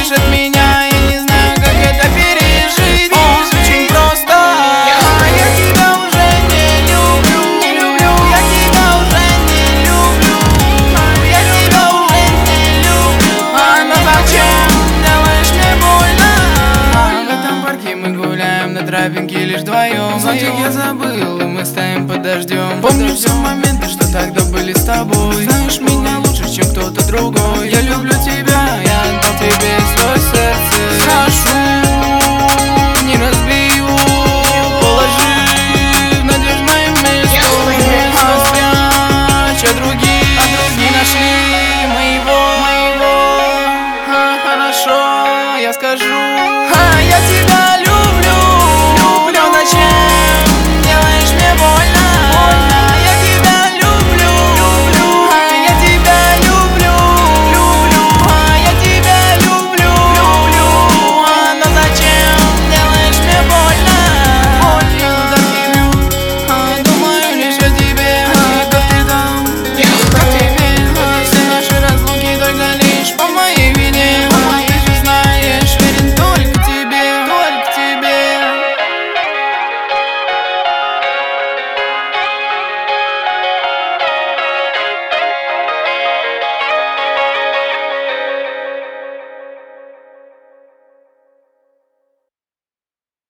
от меня, я не знаю, как это пережить. Очень просто. Я тебя уже не люблю, я тебя уже не люблю, я тебя уже не люблю. Но зачем делаешь мне больно? В этом парке мы гуляем на тропинке лишь вдвоем. Зонтик я забыл, и мы стоим под дождем. Помню все моменты, что тогда были с тобой. Знаешь меня лучше, чем кто-то другой. Я люблю тебя.